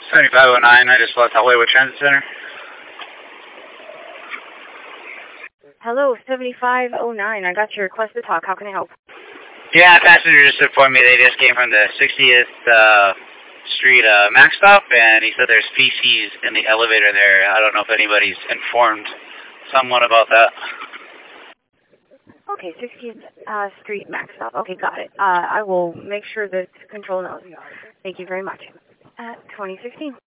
7509, I just left Hollywood Transit Center. Hello, 7509. I got your request to talk. How can I help? Yeah, passenger just informed me they just came from the 60th Street Max stop, and he said there's feces in the elevator there. I don't know if anybody's informed someone about that. Okay, 60th Street Max stop. Okay, got it. I will make sure that control knows. Thank you very much. 2016.